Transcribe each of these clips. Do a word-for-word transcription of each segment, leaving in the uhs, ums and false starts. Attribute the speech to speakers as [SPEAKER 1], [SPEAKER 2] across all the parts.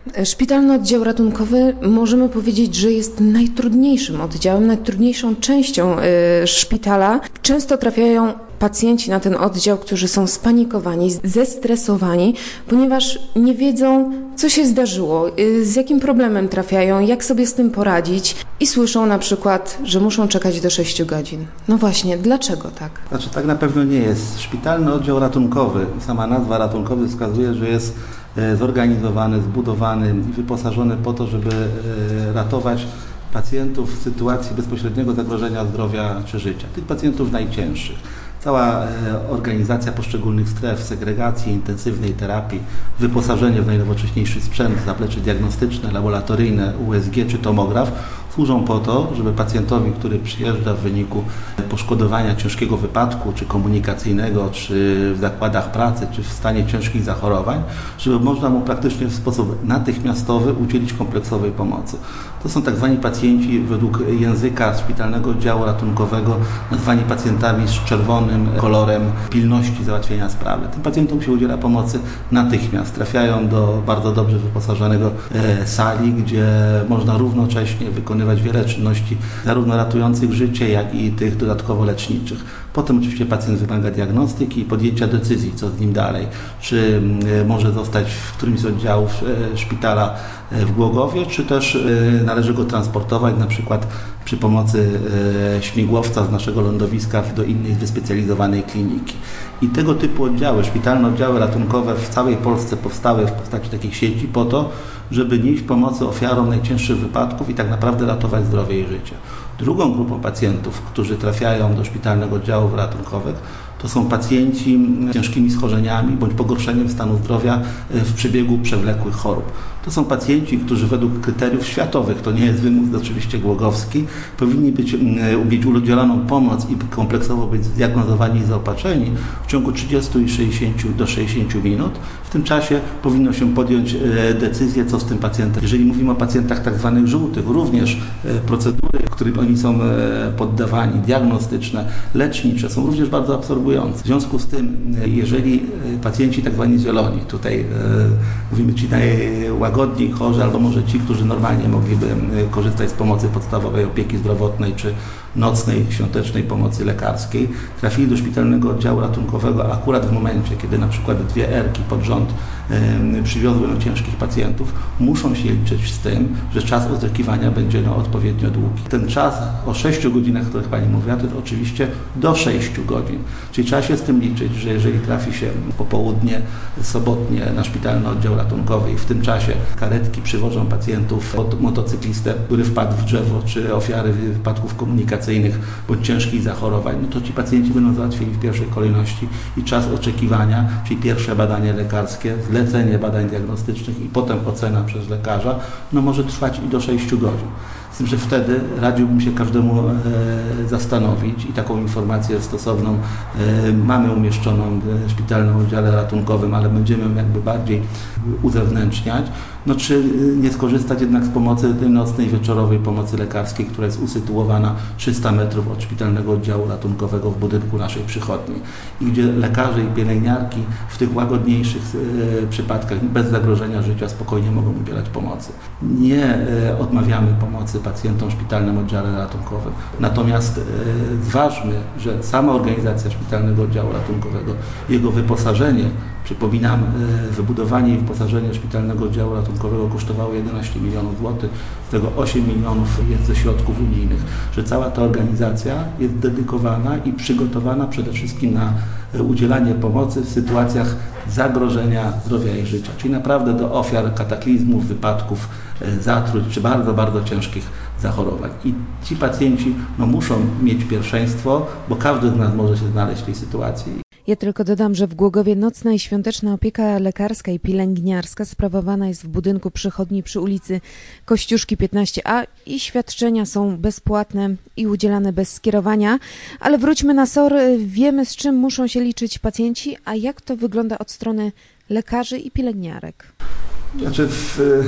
[SPEAKER 1] Szpitalny oddział ratunkowy możemy powiedzieć, że jest najtrudniejszym oddziałem, najtrudniejszą częścią y, szpitala. Często trafiają pacjenci na ten oddział, którzy są spanikowani, zestresowani, ponieważ nie wiedzą, co się zdarzyło, y, z jakim problemem trafiają, jak sobie z tym poradzić i słyszą na przykład, że muszą czekać do sześciu godzin. No właśnie, dlaczego tak?
[SPEAKER 2] Znaczy tak na pewno nie jest. Szpitalny oddział ratunkowy, sama nazwa ratunkowy wskazuje, że jest zorganizowany, zbudowany i wyposażony po to, żeby ratować pacjentów w sytuacji bezpośredniego zagrożenia zdrowia czy życia. Tych pacjentów najcięższych. Cała organizacja poszczególnych stref, segregacji, intensywnej terapii, wyposażenie w najnowocześniejszy sprzęt, zaplecze diagnostyczne, laboratoryjne, U S G czy tomograf służą po to, żeby pacjentowi, który przyjeżdża w wyniku poszkodowania ciężkiego wypadku, czy komunikacyjnego, czy w zakładach pracy, czy w stanie ciężkich zachorowań, żeby można mu praktycznie w sposób natychmiastowy udzielić kompleksowej pomocy. To są tak zwani pacjenci według języka szpitalnego oddziału ratunkowego, nazwani pacjentami z czerwonym kolorem pilności załatwienia sprawy. Tym pacjentom się udziela pomocy natychmiast. Trafiają do bardzo dobrze wyposażonego e, sali, gdzie można równocześnie wykonywać wiele czynności, zarówno ratujących życie, jak i tych dodatkowo leczniczych. Potem oczywiście pacjent wymaga diagnostyki i podjęcia decyzji, co z nim dalej. Czy może zostać w którymś z oddziałów szpitala w Głogowie, czy też należy go transportować na przykład przy pomocy śmigłowca z naszego lądowiska do innej wyspecjalizowanej kliniki. I tego typu oddziały, szpitalne oddziały ratunkowe w całej Polsce powstały w postaci takich sieci po to, żeby nieść pomocy ofiarom najcięższych wypadków i tak naprawdę ratować zdrowie i życie. Drugą grupą pacjentów, którzy trafiają do szpitalnych oddziałów ratunkowych, to są pacjenci z ciężkimi schorzeniami bądź pogorszeniem stanu zdrowia w przebiegu przewlekłych chorób. To są pacjenci, którzy według kryteriów światowych, to nie jest wymóg oczywiście głogowski, powinni być, mieć udzieloną pomoc i kompleksowo być zdiagnozowani i zaopatrzeni w ciągu trzydziestu i sześćdziesięciu do sześćdziesięciu minut. W tym czasie powinno się podjąć decyzję, co z tym pacjentem. Jeżeli mówimy o pacjentach tak zwanych żółtych, również procedury, którym oni są poddawani, diagnostyczne, lecznicze, są również bardzo absorbujące. W związku z tym, jeżeli pacjenci tak zwani zieloni, tutaj mówimy ci najłagodniej chorzy, albo może ci, którzy normalnie mogliby korzystać z pomocy podstawowej opieki zdrowotnej, czy nocnej, świątecznej pomocy lekarskiej, trafili do szpitalnego oddziału ratunkowego akurat w momencie, kiedy na przykład dwie erki pod rząd y, przywiozły no, ciężkich pacjentów, muszą się liczyć z tym, że czas oczekiwania będzie no, odpowiednio długi. Ten czas o sześciu godzinach, o których Pani mówiła, to jest oczywiście do sześciu godzin. Czyli trzeba się z tym liczyć, że jeżeli trafi się popołudnie, sobotnie na szpitalny oddział ratunkowy i w tym czasie karetki przywożą pacjentów pod motocyklistę, który wpadł w drzewo, czy ofiary wypadków komunikacyjnych, bądź ciężkich zachorowań, no to ci pacjenci będą załatwieni w pierwszej kolejności i czas oczekiwania, czyli pierwsze badanie lekarskie, zlecenie badań diagnostycznych i potem ocena przez lekarza, no może trwać i do sześciu godzin. Z tym, że wtedy radziłbym się każdemu e, zastanowić i taką informację stosowną e, mamy umieszczoną w szpitalnym oddziale ratunkowym, ale będziemy ją jakby bardziej uzewnętrzniać, no czy nie skorzystać jednak z pomocy tej nocnej, wieczorowej pomocy lekarskiej, która jest usytuowana trzysta metrów od szpitalnego oddziału ratunkowego w budynku naszej przychodni i gdzie lekarze i pielęgniarki w tych łagodniejszych e, przypadkach bez zagrożenia życia spokojnie mogą udzielać pomocy. Nie e, odmawiamy pomocy pacjentom w szpitalnym oddziale ratunkowym. Natomiast e, zważmy, że sama organizacja szpitalnego oddziału ratunkowego, jego wyposażenie, przypominam, e, wybudowanie i wyposażenie szpitalnego oddziału ratunkowego kosztowało jedenaście milionów złotych, z tego osiem milionów jest ze środków unijnych, że cała ta organizacja jest dedykowana i przygotowana przede wszystkim na udzielanie pomocy w sytuacjach zagrożenia zdrowia i życia, czyli naprawdę do ofiar kataklizmów, wypadków, zatruć czy bardzo, bardzo ciężkich zachorowań. I ci pacjenci no, muszą mieć pierwszeństwo, bo każdy z nas może się znaleźć w tej sytuacji.
[SPEAKER 1] Ja tylko dodam, że w Głogowie nocna i świąteczna opieka lekarska i pielęgniarska sprawowana jest w budynku przychodni przy ulicy Kościuszki piętnaście a i świadczenia są bezpłatne i udzielane bez skierowania. Ale wróćmy na S O R. Wiemy, z czym muszą się liczyć pacjenci, a jak to wygląda od strony lekarzy i pielęgniarek?
[SPEAKER 2] Znaczy w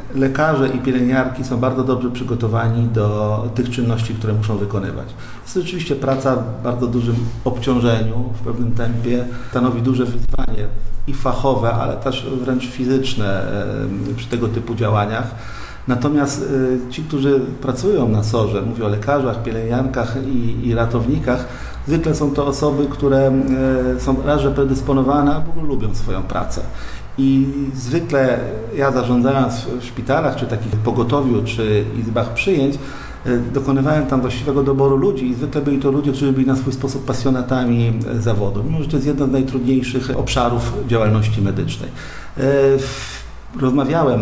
[SPEAKER 2] lekarze i pielęgniarki są bardzo dobrze przygotowani do tych czynności, które muszą wykonywać. Jest to oczywiście praca w bardzo dużym obciążeniu, w pewnym tempie, stanowi duże wyzwanie i fachowe, ale też wręcz fizyczne przy tego typu działaniach. Natomiast ci, którzy pracują na sorze, mówię o lekarzach, pielęgniarkach i, i ratownikach, zwykle są to osoby, które są raz, że predysponowane, a w ogóle lubią swoją pracę. I zwykle ja, zarządzając w szpitalach, czy takich pogotowiu, czy izbach przyjęć, dokonywałem tam właściwego doboru ludzi i zwykle byli to ludzie, którzy byli na swój sposób pasjonatami zawodu. Mimo że to jest jeden z najtrudniejszych obszarów działalności medycznej. Rozmawiałem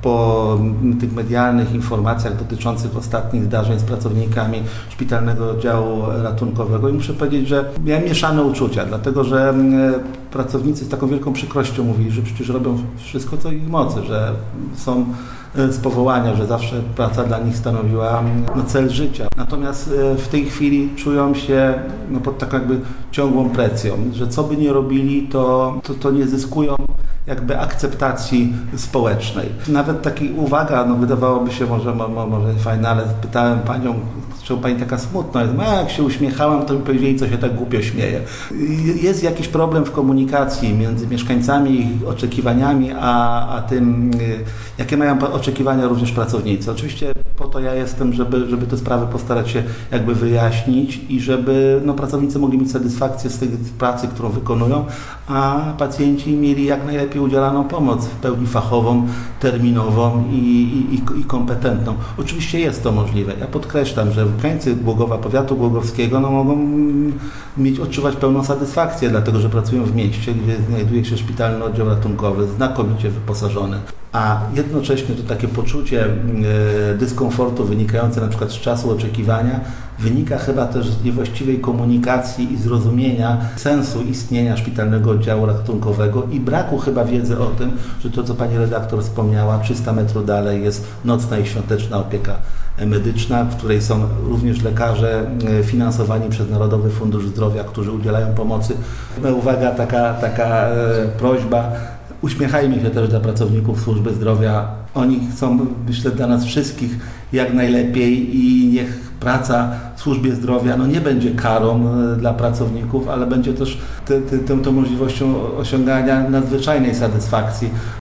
[SPEAKER 2] po tych medialnych informacjach dotyczących ostatnich zdarzeń z pracownikami szpitalnego oddziału ratunkowego i muszę powiedzieć, że miałem mieszane uczucia, dlatego że pracownicy z taką wielką przykrością mówili, że przecież robią wszystko, co w ich mocy, że są z powołania, że zawsze praca dla nich stanowiła no, cel życia. Natomiast w tej chwili czują się no, pod taką jakby ciągłą presją, że co by nie robili, to, to, to nie zyskują jakby akceptacji społecznej. Nawet taki uwaga, no wydawałoby się może, może, może fajna, ale pytałem panią, czemu pani taka smutna jest? A jak się uśmiechałam, to mi powiedzieli, co się tak głupio śmieje. Jest jakiś problem w komunikacji między mieszkańcami i ich oczekiwaniami, a, a tym, jakie mają oczekiwania również pracownicy. Oczywiście po to ja jestem, żeby, żeby te sprawy postarać się jakby wyjaśnić i żeby no, pracownicy mogli mieć satysfakcję z tej pracy, którą wykonują, a pacjenci mieli jak najlepiej udzielaną pomoc w pełni fachową, terminową i, i, i kompetentną. Oczywiście jest to możliwe. Ja podkreślam, że mieszkańcy Głogowa, powiatu głogowskiego no, mogą mieć, odczuwać pełną satysfakcję, dlatego że pracują w mieście, gdzie znajduje się szpitalny oddział ratunkowy, znakomicie wyposażony, a jednocześnie to takie poczucie y, dyskomfortu wynikające na przykład z czasu oczekiwania wynika chyba też z niewłaściwej komunikacji i zrozumienia sensu istnienia szpitalnego oddziału ratunkowego i braku chyba wiedzy o tym, że to, co pani redaktor wspomniała, trzysta metrów dalej jest nocna i świąteczna opieka medyczna, w której są również lekarze finansowani przez Narodowy Fundusz Zdrowia, którzy udzielają pomocy. Uwaga, taka, taka e, prośba, uśmiechajmy się też dla pracowników służby zdrowia. Oni chcą, myślę, dla nas wszystkich jak najlepiej i niech praca w służbie zdrowia no nie będzie karą dla pracowników, ale będzie też te, te, tą, tą możliwością osiągania nadzwyczajnej satysfakcji